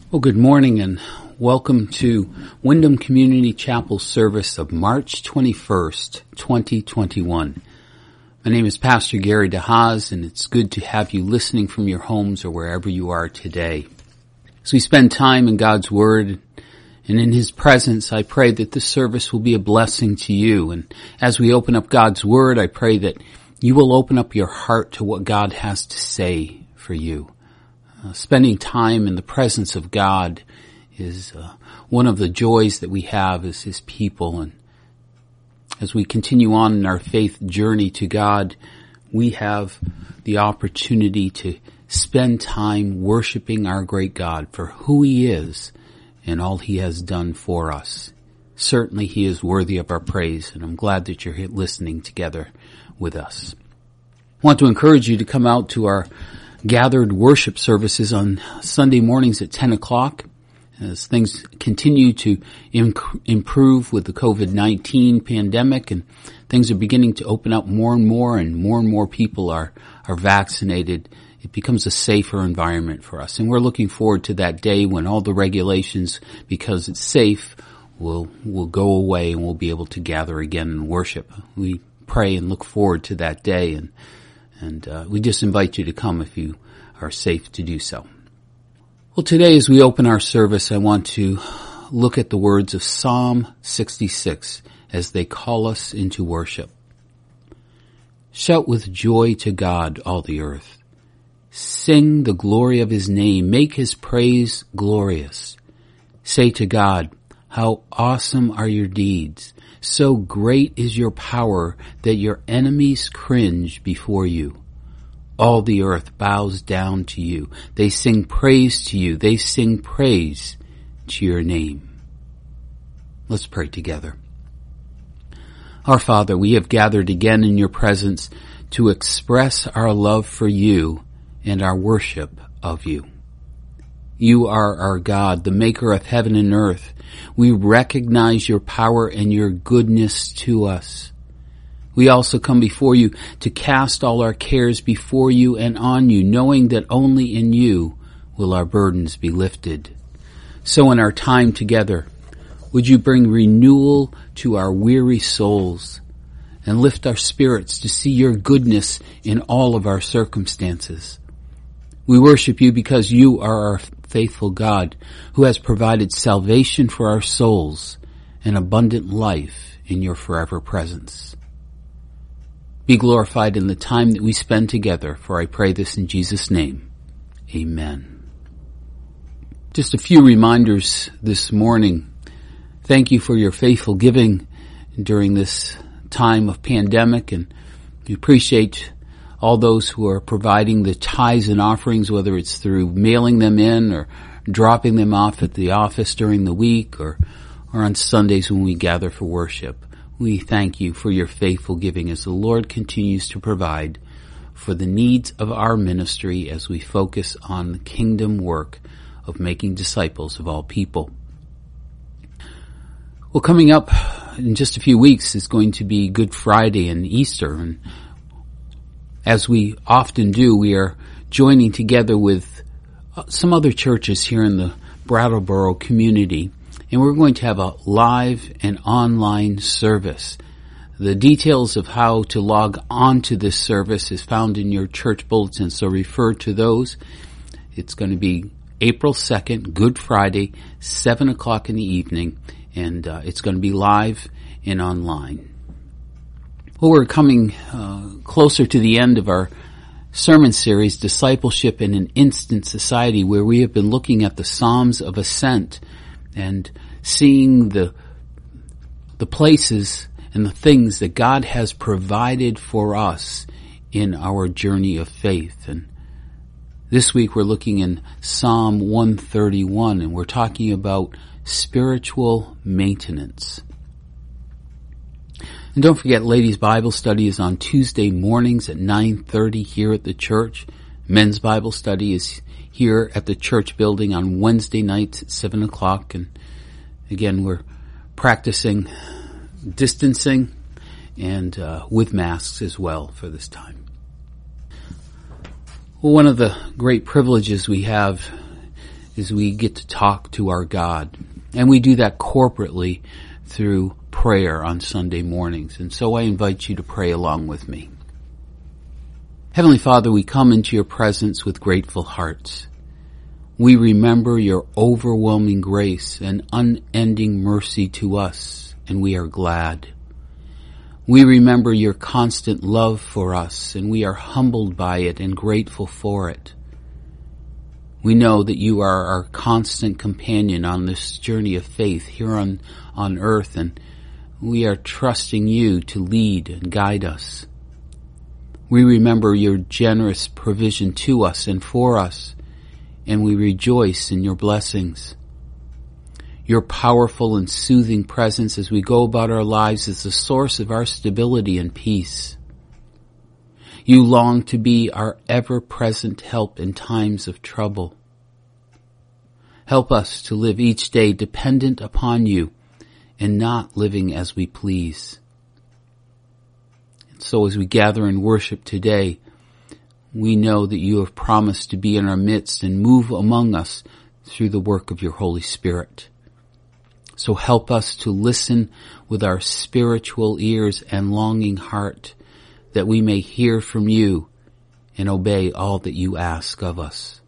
Well, good morning and welcome to Wyndham Community Chapel service of March 21st, 2021. My name is Pastor Gary DeHaas, and it's good to have you listening from your homes or wherever you are today. As we spend time in God's Word and in His presence, I pray that this service will be a blessing to you. And as we open up God's Word, I pray that you will open up your heart to what God has to say for you. Spending time in the presence of God is one of the joys that we have as His people. And as we continue on in our faith journey to God, we have the opportunity to spend time worshiping our great God for who He is and all He has done for us. Certainly He is worthy of our praise, and I'm glad that you're here listening together with us. I want to encourage you to come out to our gathered worship services on Sunday mornings at 10 o'clock. As things continue to improve with the COVID-19 pandemic and things are beginning to open up more and more people are vaccinated, it becomes a safer environment for us. And we're looking forward to that day when all the regulations, because it's safe, will go away and we'll be able to gather again and worship. We pray and look forward to that day, and we just invite you to come if you are safe to do so. Well, today as we open our service, I want to look at the words of Psalm 66 as they call us into worship. Shout with joy to God, all the earth. Sing the glory of His name. Make His praise glorious. Say to God, how awesome are your deeds. So great is your power that your enemies cringe before you. All the earth bows down to you. They sing praise to you. They sing praise to your name. Let's pray together. Our Father, we have gathered again in your presence to express our love for you and our worship of you. You are our God, the maker of heaven and earth. We recognize your power and your goodness to us. We also come before you to cast all our cares before you and on you, knowing that only in you will our burdens be lifted. So in our time together, would you bring renewal to our weary souls and lift our spirits to see your goodness in all of our circumstances. We worship you because you are our faithful God who has provided salvation for our souls and abundant life in your forever presence. Be glorified in the time that we spend together, for I pray this in Jesus' name. Amen. Just a few reminders this morning. Thank you for your faithful giving during this time of pandemic, and we appreciate all those who are providing the tithes and offerings, whether it's through mailing them in or dropping them off at the office during the week or on Sundays when we gather for worship. We thank you for your faithful giving as the Lord continues to provide for the needs of our ministry as we focus on the kingdom work of making disciples of all people. Well, coming up in just a few weeks is going to be Good Friday and Easter, and as we often do, we are joining together with some other churches here in the Brattleboro community, and we're going to have a live and online service. The details of how to log on to this service is found in your church bulletin, so refer to those. It's going to be April 2nd, Good Friday, 7 o'clock in the evening, and it's going to be live and online. Well, we're coming closer to the end of our sermon series, Discipleship in an Instant Society, where we have been looking at the Psalms of Ascent and seeing the places and the things that God has provided for us in our journey of faith. And this week we're looking in Psalm 131, and we're talking about spiritual maintenance. And don't forget, Ladies' Bible Study is on Tuesday mornings at 9:30 here at the church. Men's Bible Study is here at the church building on Wednesday nights at 7 o'clock. And again, we're practicing distancing and with masks as well for this time. Well, one of the great privileges we have as we get to talk to our God. And we do that corporately through prayer on Sunday mornings. And so I invite you to pray along with me. Heavenly Father, we come into your presence with grateful hearts. We remember your overwhelming grace and unending mercy to us, and we are glad. We remember your constant love for us, and we are humbled by it and grateful for it. We know that you are our constant companion on this journey of faith here on earth, and we are trusting you to lead and guide us. We remember your generous provision to us and for us, and we rejoice in your blessings. Your powerful and soothing presence as we go about our lives is the source of our stability and peace. You long to be our ever-present help in times of trouble. Help us to live each day dependent upon you and not living as we please. And so as we gather and worship today, we know that you have promised to be in our midst and move among us through the work of your Holy Spirit. So help us to listen with our spiritual ears and longing heart, that we may hear from you and obey all that you ask of us.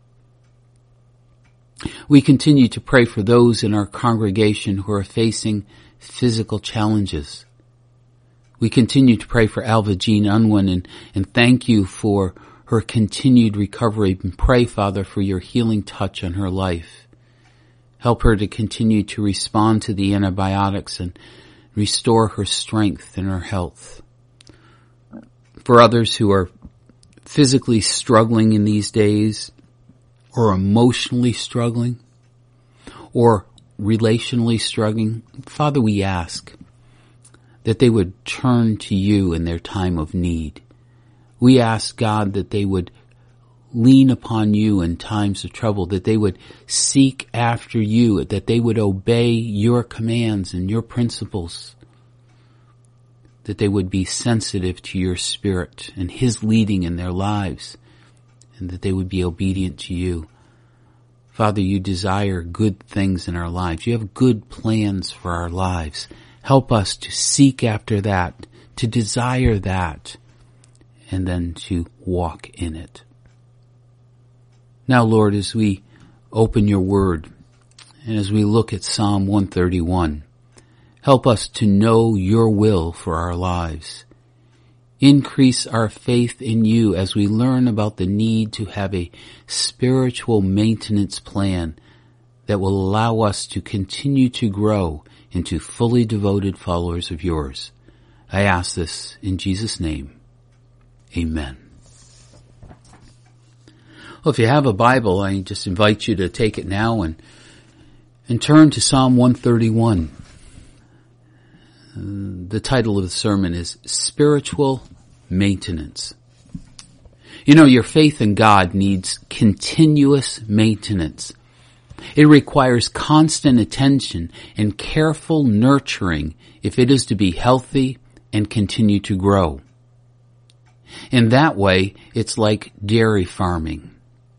We continue to pray for those in our congregation who are facing physical challenges. We continue to pray for Alva Jean Unwin and thank you for her continued recovery, and pray, Father, for your healing touch on her life. Help her to continue to respond to the antibiotics and restore her strength and her health. For others who are physically struggling in these days, or emotionally struggling, or relationally struggling, Father, we ask that they would turn to you in their time of need. We ask, God, that they would lean upon you in times of trouble, that they would seek after you, that they would obey your commands and your principles, that they would be sensitive to your Spirit and his leading in their lives, and that they would be obedient to you. Father, you desire good things in our lives. You have good plans for our lives. Help us to seek after that, to desire that, and then to walk in it. Now, Lord, as we open your word and as we look at Psalm 131, help us to know your will for our lives. Increase our faith in you as we learn about the need to have a spiritual maintenance plan that will allow us to continue to grow into fully devoted followers of yours. I ask this in Jesus' name. Amen. Well, if you have a Bible, I just invite you to take it now and turn to Psalm 131. The title of the sermon is Spiritual Maintenance. You know, your faith in God needs continuous maintenance. It requires constant attention and careful nurturing if it is to be healthy and continue to grow. In that way, it's like dairy farming.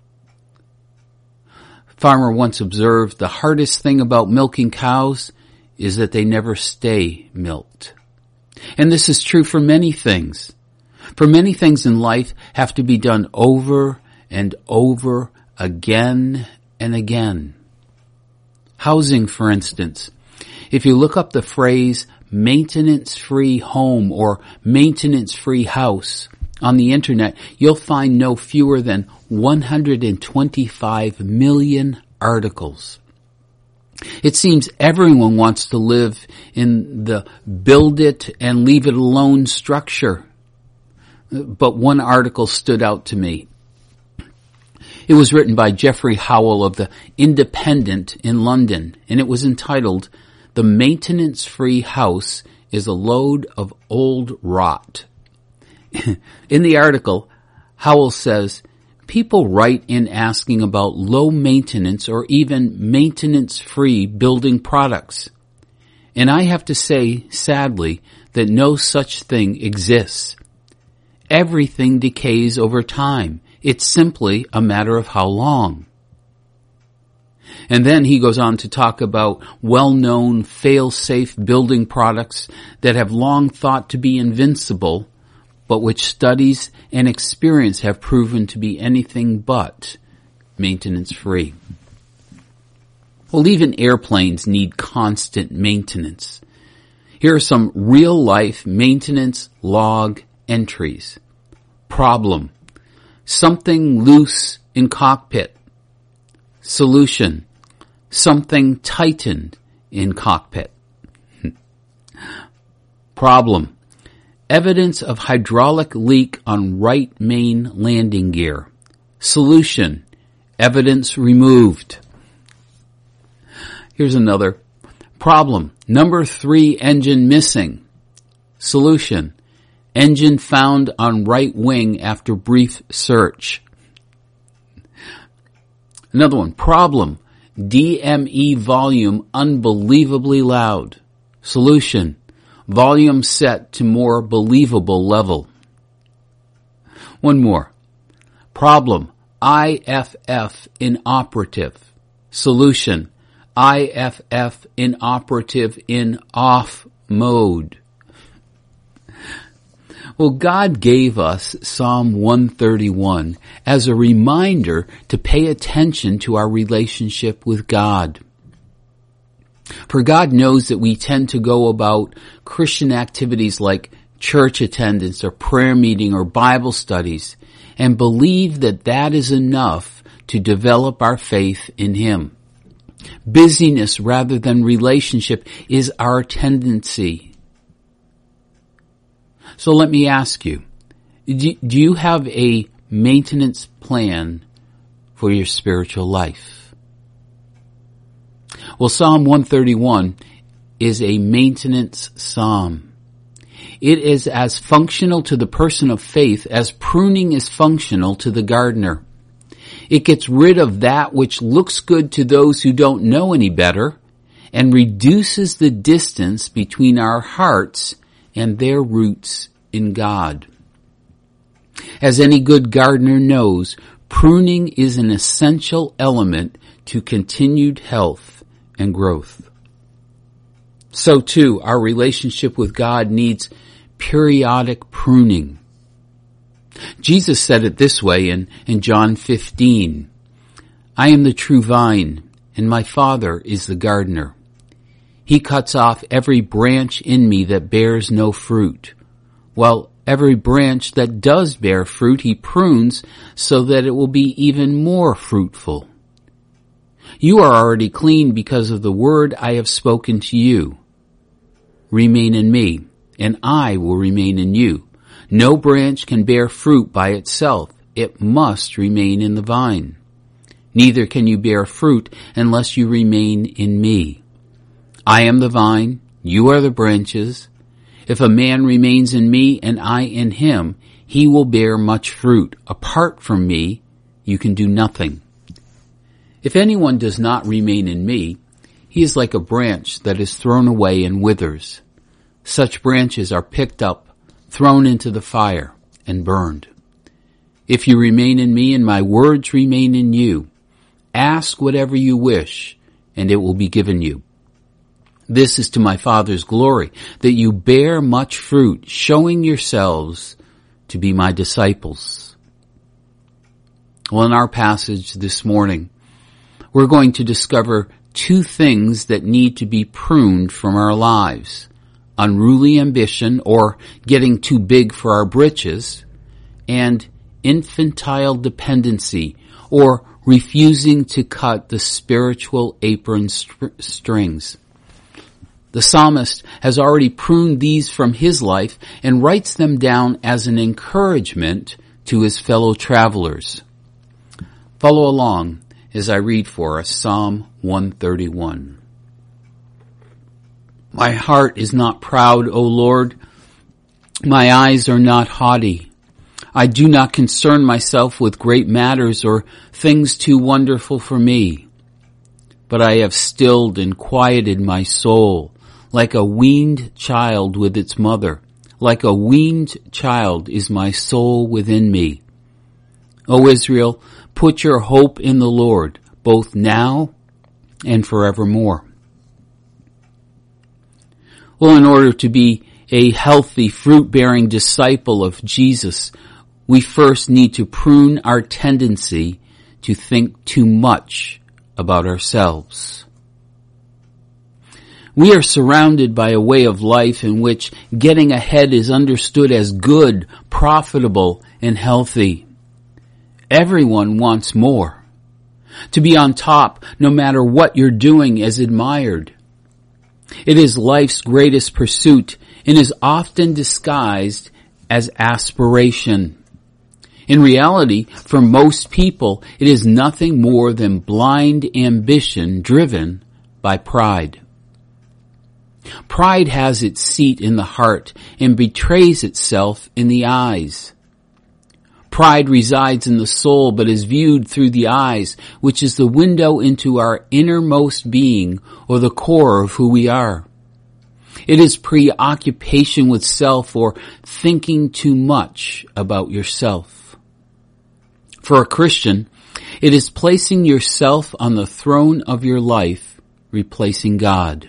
Farmer once observed, the hardest thing about milking cows is that they never stay milked. And this is true for many things. For many things in life have to be done over and over again and again. Housing, for instance. If you look up the phrase maintenance-free home or maintenance-free house on the internet, you'll find no fewer than 125 million articles. It seems everyone wants to live in the build it and leave it alone structure. But one article stood out to me. It was written by Geoffrey Howell of the Independent in London, and it was entitled, "The Maintenance-Free House is a Load of Old Rot." In the article, Howell says, people write in asking about low maintenance or even maintenance-free building products. And I have to say, sadly, that no such thing exists. Everything decays over time. It's simply a matter of how long. And then he goes on to talk about well-known, fail-safe building products that have long thought to be invincible, but which studies and experience have proven to be anything but maintenance-free. Well, even airplanes need constant maintenance. Here are some real-life maintenance log entries. Problem: something loose in cockpit. Solution: something tightened in cockpit. Problem: evidence of hydraulic leak on right main landing gear. Solution: evidence removed. Here's another. Problem: number 3 engine missing. Solution: engine found on right wing after brief search. Another one. Problem: DME volume unbelievably loud. Solution: volume set to more believable level. One more. Problem: IFF inoperative. Solution: IFF inoperative in off mode. Well, God gave us Psalm 131 as a reminder to pay attention to our relationship with God. For God knows that we tend to go about Christian activities like church attendance or prayer meeting or Bible studies and believe that that is enough to develop our faith in Him. Busyness rather than relationship is our tendency. So let me ask you, do you have a maintenance plan for your spiritual life? Well, Psalm 131 is a maintenance psalm. It is as functional to the person of faith as pruning is functional to the gardener. It gets rid of that which looks good to those who don't know any better and reduces the distance between our hearts and their roots in God. As any good gardener knows, pruning is an essential element to continued health and growth. So too, our relationship with God needs periodic pruning. Jesus said it this way in John 15. I am the true vine, and my Father is the gardener. He cuts off every branch in me that bears no fruit, while every branch that does bear fruit He prunes so that it will be even more fruitful. You are already clean because of the word I have spoken to you. Remain in me, and I will remain in you. No branch can bear fruit by itself. It must remain in the vine. Neither can you bear fruit unless you remain in me. I am the vine, you are the branches. If a man remains in me and I in him, he will bear much fruit. Apart from me, you can do nothing. If anyone does not remain in me, he is like a branch that is thrown away and withers. Such branches are picked up, thrown into the fire, and burned. If you remain in me and my words remain in you, ask whatever you wish, and it will be given you. This is to my Father's glory, that you bear much fruit, showing yourselves to be my disciples. Well, in our passage this morning, we're going to discover 2 things that need to be pruned from our lives: unruly ambition, or getting too big for our britches, and infantile dependency, or refusing to cut the spiritual apron strings. The psalmist has already pruned these from his life and writes them down as an encouragement to his fellow travelers. Follow along as I read for us Psalm 131. My heart is not proud, O Lord. My eyes are not haughty. I do not concern myself with great matters or things too wonderful for me. But I have stilled and quieted my soul, like a weaned child with its mother. Like a weaned child is my soul within me. O Israel, put your hope in the Lord, both now and forevermore. Well, in order to be a healthy, fruit-bearing disciple of Jesus, we first need to prune our tendency to think too much about ourselves. We are surrounded by a way of life in which getting ahead is understood as good, profitable, and healthy. Everyone wants more. To be on top, no matter what you're doing, is admired. It is life's greatest pursuit and is often disguised as aspiration. In reality, for most people, it is nothing more than blind ambition driven by pride. Pride has its seat in the heart and betrays itself in the eyes. Pride resides in the soul but is viewed through the eyes, which is the window into our innermost being or the core of who we are. It is preoccupation with self or thinking too much about yourself. For a Christian, it is placing yourself on the throne of your life, replacing God.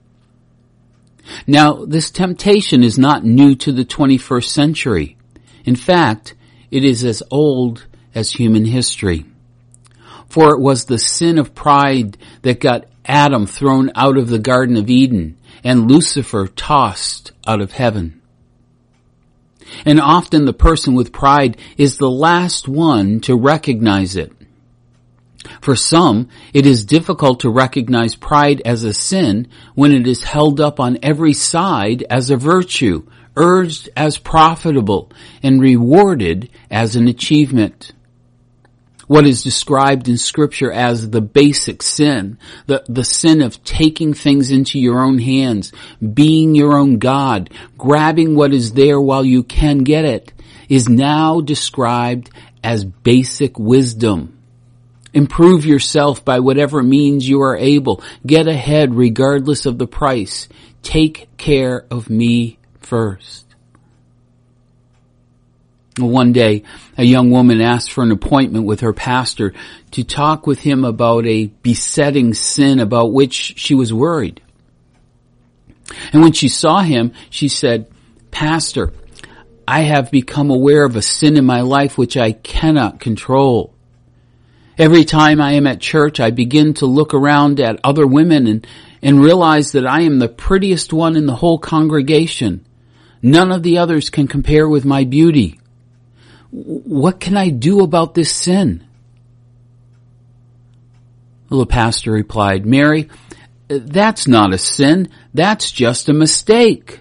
Now, this temptation is not new to the 21st century. In fact, it is as old as human history. For it was the sin of pride that got Adam thrown out of the Garden of Eden and Lucifer tossed out of heaven. And often the person with pride is the last one to recognize it. For some, it is difficult to recognize pride as a sin when it is held up on every side as a virtue, urged as profitable, and rewarded as an achievement. What is described in Scripture as the basic sin, the sin of taking things into your own hands, being your own God, grabbing what is there while you can get it, is now described as basic wisdom. Improve yourself by whatever means you are able. Get ahead regardless of the price. Take care of me first. One day, a young woman asked for an appointment with her pastor to talk with him about a besetting sin about which she was worried. And when she saw him, she said, "Pastor, I have become aware of a sin in my life which I cannot control. Every time I am at church, I begin to look around at other women and realize that I am the prettiest one in the whole congregation. None of the others can compare with my beauty. What can I do about this sin?" Well, the pastor replied, "Mary, that's not a sin. That's just a mistake."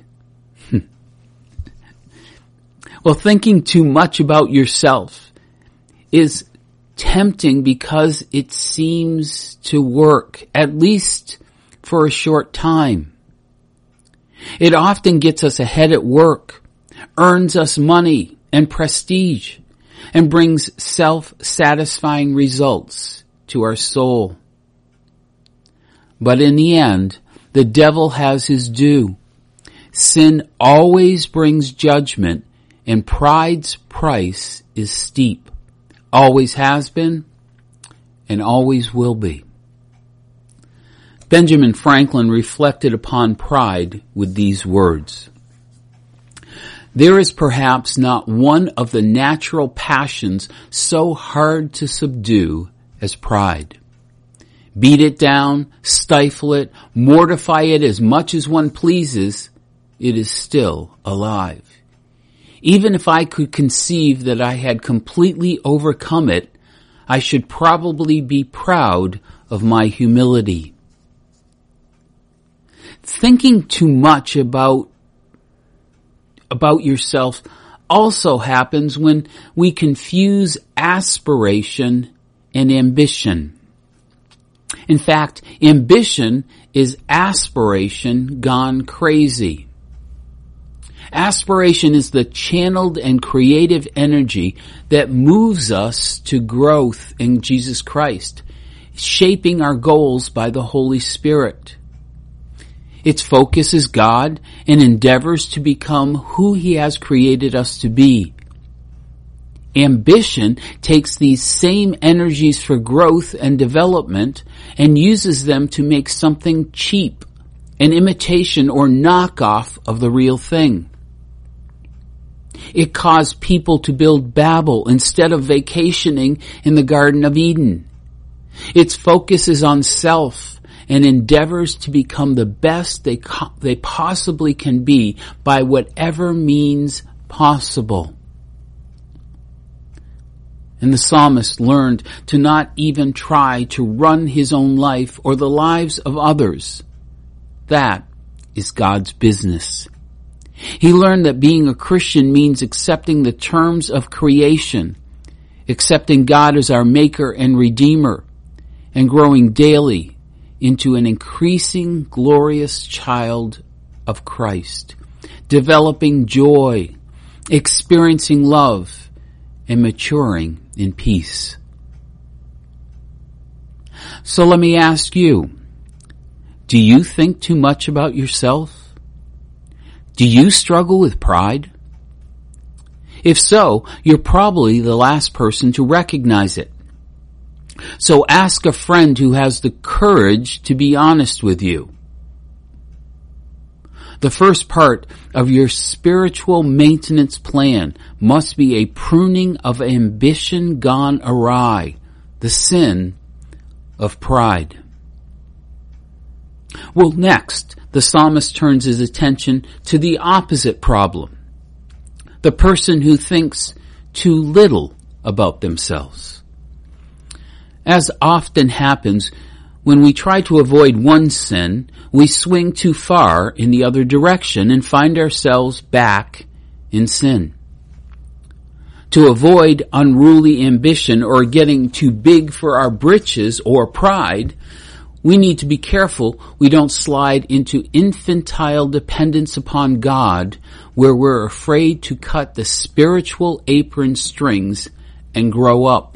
Well, thinking too much about yourself is tempting because it seems to work, at least for a short time. It often gets us ahead at work, earns us money and prestige, and brings self-satisfying results to our soul. But in the end, the devil has his due. Sin always brings judgment, and pride's price is steep. Always has been, and always will be. Benjamin Franklin reflected upon pride with these words: "There is perhaps not one of the natural passions so hard to subdue as pride. Beat it down, stifle it, mortify it as much as one pleases, it is still alive. Even if I could conceive that I had completely overcome it, I should probably be proud of my humility." Thinking too much about yourself also happens when we confuse aspiration and ambition. In fact, ambition is aspiration gone crazy. Aspiration is the channeled and creative energy that moves us to growth in Jesus Christ, shaping our goals by the Holy Spirit. Its focus is God and endeavors to become who He has created us to be. Ambition takes these same energies for growth and development and uses them to make something cheap, an imitation or knockoff of the real thing. It caused people to build Babel instead of vacationing in the Garden of Eden. Its focus is on self and endeavors to become the best they possibly can be by whatever means possible. And the psalmist learned to not even try to run his own life or the lives of others. That is God's business. He learned that being a Christian means accepting the terms of creation, accepting God as our Maker and Redeemer, and growing daily into an increasing glorious child of Christ, developing joy, experiencing love, and maturing in peace. So let me ask you, do you think too much about yourself? Do you struggle with pride? If so, you're probably the last person to recognize it. So ask a friend who has the courage to be honest with you. The first part of your spiritual maintenance plan must be a pruning of ambition gone awry, the sin of pride. Well, next, the psalmist turns his attention to the opposite problem. The person who thinks too little about themselves. As often happens, when we try to avoid one sin, we swing too far in the other direction and find ourselves back in sin. To avoid unruly ambition or getting too big for our britches or pride, we need to be careful we don't slide into infantile dependence upon God, where we're afraid to cut the spiritual apron strings and grow up.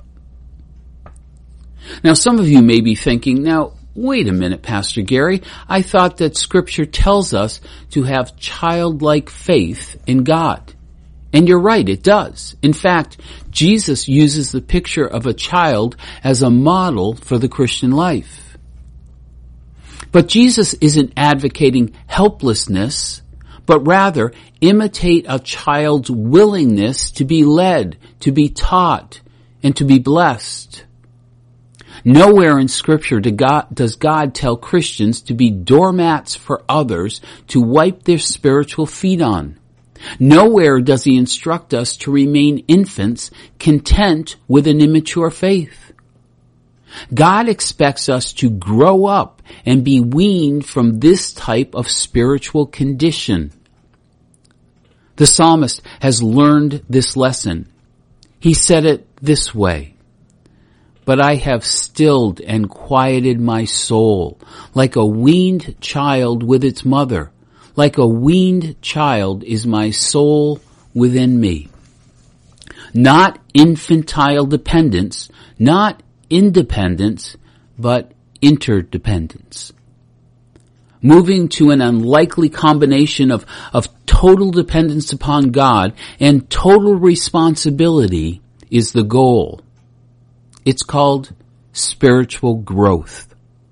Now, some of you may be thinking, now, wait a minute, Pastor Gary, I thought that Scripture tells us to have childlike faith in God. And you're right, it does. In fact, Jesus uses the picture of a child as a model for the Christian life. But Jesus isn't advocating helplessness, but rather imitate a child's willingness to be led, to be taught, and to be blessed. Nowhere in Scripture does God tell Christians to be doormats for others to wipe their spiritual feet on. Nowhere does He instruct us to remain infants content with an immature faith. God expects us to grow up and be weaned from this type of spiritual condition. The psalmist has learned this lesson. He said it this way, "But I have stilled and quieted my soul, like a weaned child with its mother. Like a weaned child is my soul within me." Not infantile dependence, not independence, but interdependence. Moving to an unlikely combination of total dependence upon God and total responsibility is the goal. It's called spiritual growth.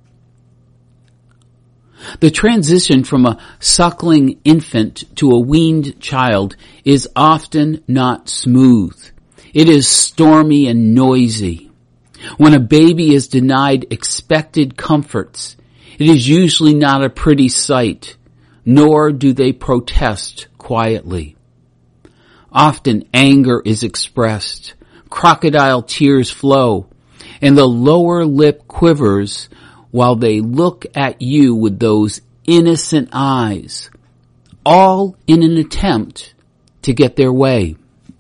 The transition from a suckling infant to a weaned child is often not smooth. It is stormy and noisy. When a baby is denied expected comforts, it is usually not a pretty sight, nor do they protest quietly. Often anger is expressed, crocodile tears flow, and the lower lip quivers while they look at you with those innocent eyes, all in an attempt to get their way.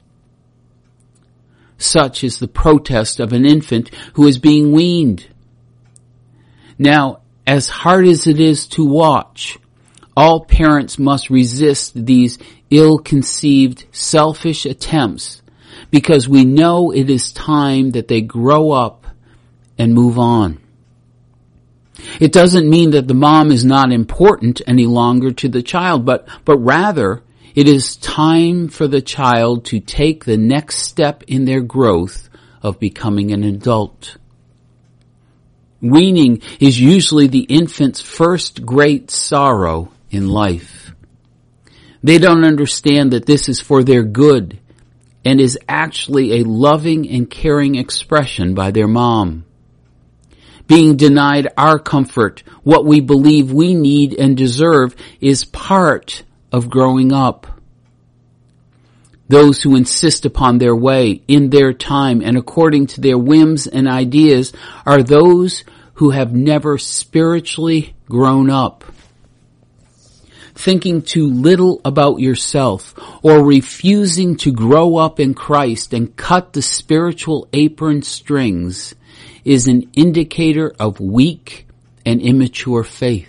Such is the protest of an infant who is being weaned. Now, as hard as it is to watch, all parents must resist these ill-conceived, selfish attempts because we know it is time that they grow up and move on. It doesn't mean that the mom is not important any longer to the child, but rather It is time for the child to take the next step in their growth of becoming an adult. Weaning is usually the infant's first great sorrow in life. They don't understand that this is for their good and is actually a loving and caring expression by their mom. Being denied our comfort, what we believe we need and deserve, is part of growing up. Those who insist upon their way, in their time, and according to their whims and ideas are those who have never spiritually grown up. Thinking too little about yourself or refusing to grow up in Christ and cut the spiritual apron strings is an indicator of weak and immature faith.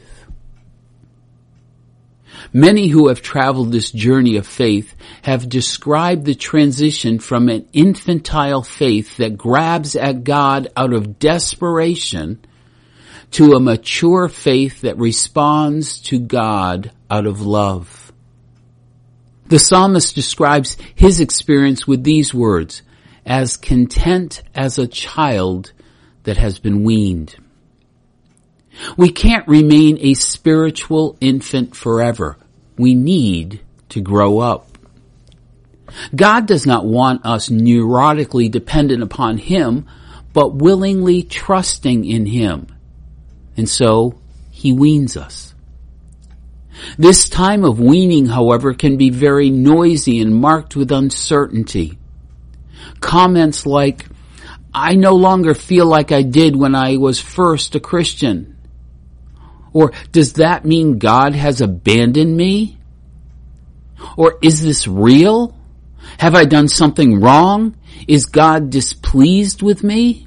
Many who have traveled this journey of faith have described the transition from an infantile faith that grabs at God out of desperation to a mature faith that responds to God out of love. The psalmist describes his experience with these words, as content as a child that has been weaned. We can't remain a spiritual infant forever. We need to grow up. God does not want us neurotically dependent upon Him, but willingly trusting in Him. And so, He weans us. This time of weaning, however, can be very noisy and marked with uncertainty. Comments like, I no longer feel like I did when I was first a Christian. Or, does that mean God has abandoned me? Or, is this real? Have I done something wrong? Is God displeased with me?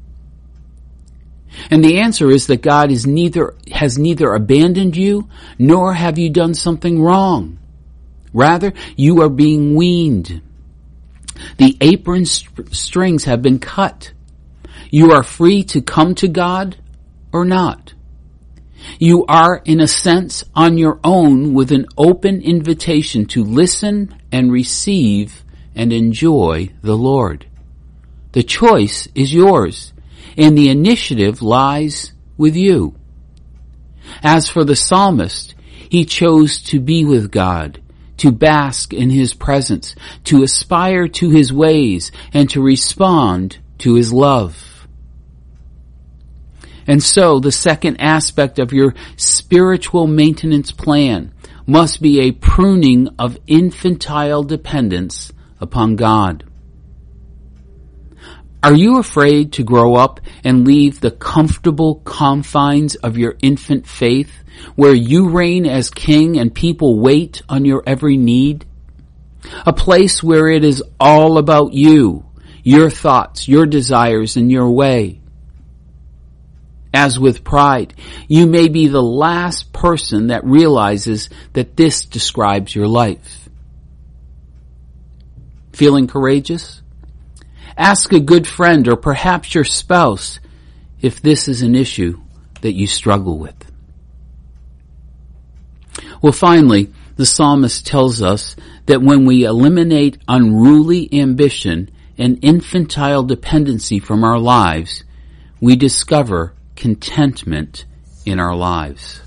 And the answer is that God has neither abandoned you, nor have you done something wrong. Rather, you are being weaned. The apron strings have been cut. You are free to come to God or not. You are, in a sense, on your own with an open invitation to listen and receive and enjoy the Lord. The choice is yours, and the initiative lies with you. As for the psalmist, he chose to be with God, to bask in His presence, to aspire to His ways, and to respond to His love. And so, the second aspect of your spiritual maintenance plan must be a pruning of infantile dependence upon God. Are you afraid to grow up and leave the comfortable confines of your infant faith, where you reign as king and people wait on your every need? A place where it is all about you, your thoughts, your desires, and your way. As with pride, you may be the last person that realizes that this describes your life. Feeling courageous? Ask a good friend or perhaps your spouse if this is an issue that you struggle with. Well, finally, the psalmist tells us that when we eliminate unruly ambition and infantile dependency from our lives, we discover contentment in our lives.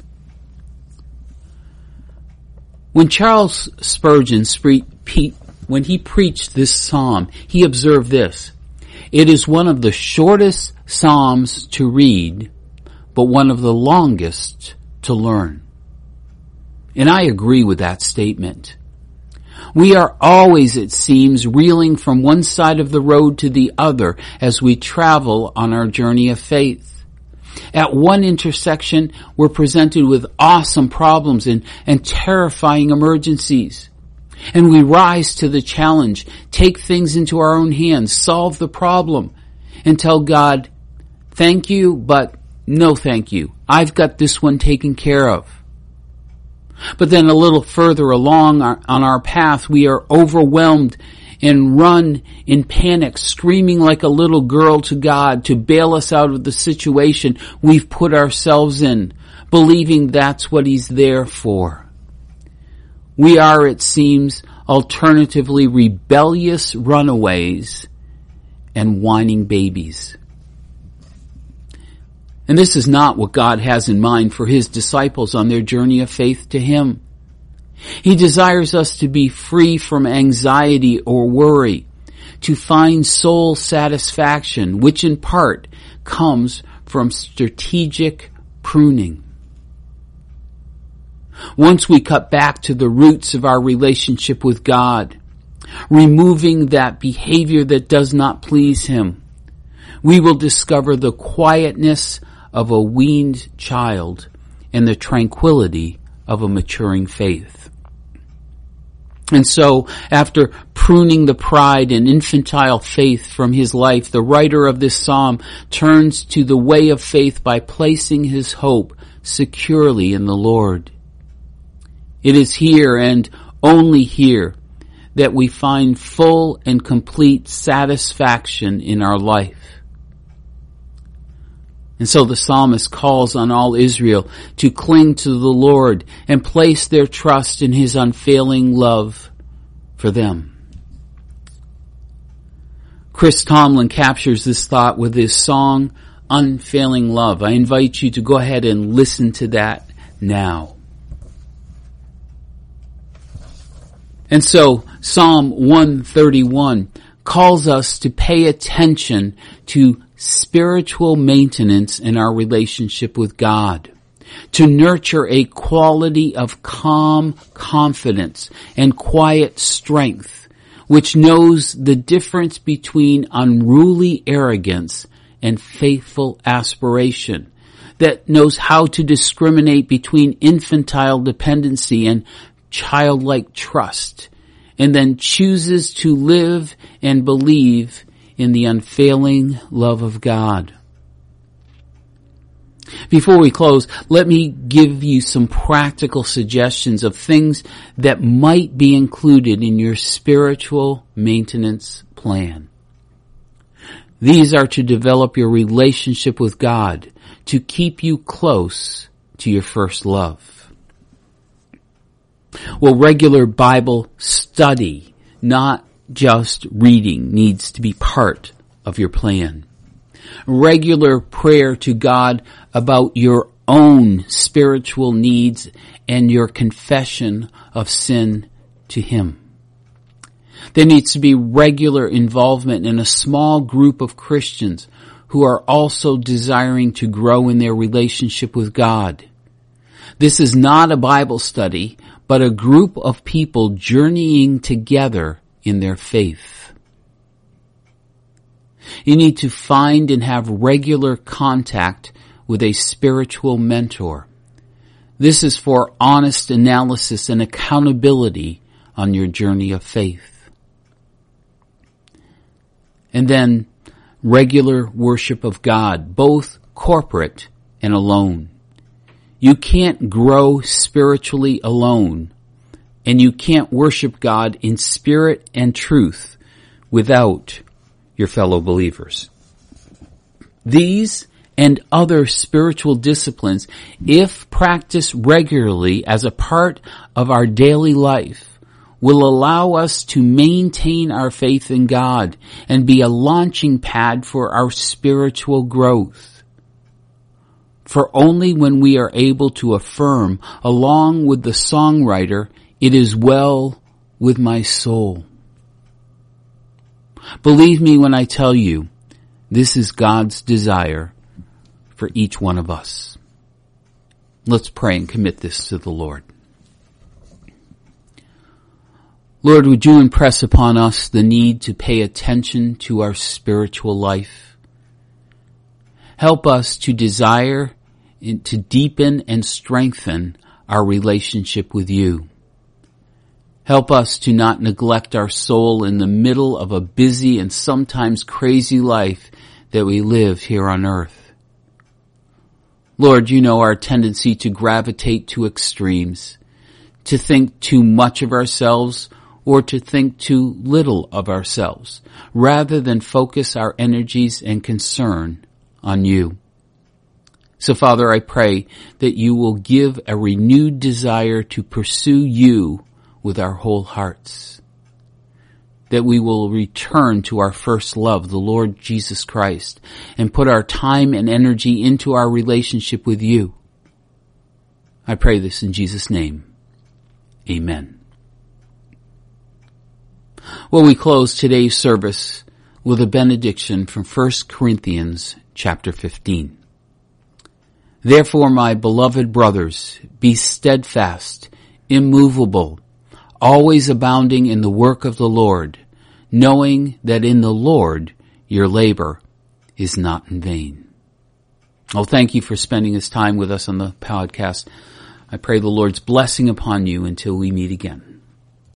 When Charles Spurgeon when he preached this psalm, he observed this. It is one of the shortest psalms to read, but one of the longest to learn. And I agree with that statement. We are always, it seems, reeling from one side of the road to the other as we travel on our journey of faith. At one intersection, we're presented with awesome problems and terrifying emergencies. And we rise to the challenge, take things into our own hands, solve the problem, and tell God, thank you, but no thank you. I've got this one taken care of. But then a little further along on our path, we are overwhelmed and run in panic, screaming like a little girl to God to bail us out of the situation we've put ourselves in, believing that's what He's there for. We are, it seems, alternatively rebellious runaways and whining babies. And this is not what God has in mind for His disciples on their journey of faith to Him. He desires us to be free from anxiety or worry, to find soul satisfaction, which in part comes from strategic pruning. Once we cut back to the roots of our relationship with God, removing that behavior that does not please Him, we will discover the quietness of a weaned child and the tranquility of a maturing faith. And so, after pruning the pride and infantile faith from his life, the writer of this psalm turns to the way of faith by placing his hope securely in the Lord. It is here and only here that we find full and complete satisfaction in our life. And so the psalmist calls on all Israel to cling to the Lord and place their trust in His unfailing love for them. Chris Tomlin captures this thought with his song, Unfailing Love. I invite you to go ahead and listen to that now. And so Psalm 131 calls us to pay attention to spiritual maintenance in our relationship with God, to nurture a quality of calm confidence and quiet strength, which knows the difference between unruly arrogance and faithful aspiration, that knows how to discriminate between infantile dependency and childlike trust, and then chooses to live and believe in the unfailing love of God. Before we close, let me give you some practical suggestions of things that might be included in your spiritual maintenance plan. These are to develop your relationship with God, to keep you close to your first love. Well, regular Bible study, not just reading, needs to be part of your plan. Regular prayer to God about your own spiritual needs and your confession of sin to Him. There needs to be regular involvement in a small group of Christians who are also desiring to grow in their relationship with God. This is not a Bible study, but a group of people journeying together in their faith. You need to find and have regular contact with a spiritual mentor. This is for honest analysis and accountability on your journey of faith. And then regular worship of God, both corporate and alone. You can't grow spiritually alone, and you can't worship God in spirit and truth without your fellow believers. These and other spiritual disciplines, if practiced regularly as a part of our daily life, will allow us to maintain our faith in God and be a launching pad for our spiritual growth. For only when we are able to affirm, along with the songwriter, "It is well with my soul." Believe me when I tell you, this is God's desire for each one of us. Let's pray and commit this to the Lord. Lord, would you impress upon us the need to pay attention to our spiritual life? Help us to desire to deepen and strengthen our relationship with you. Help us to not neglect our soul in the middle of a busy and sometimes crazy life that we live here on earth. Lord, you know our tendency to gravitate to extremes, to think too much of ourselves or to think too little of ourselves, rather than focus our energies and concern on you. So, Father, I pray that you will give a renewed desire to pursue you with our whole hearts. That we will return to our first love, the Lord Jesus Christ, and put our time and energy into our relationship with you. I pray this in Jesus' name. Amen. Well, we close today's service with a benediction from 1 Corinthians chapter 15. Therefore, my beloved brothers, be steadfast, immovable, always abounding in the work of the Lord, knowing that in the Lord your labor is not in vain. Oh, thank you for spending this time with us on the podcast. I pray the Lord's blessing upon you until we meet again.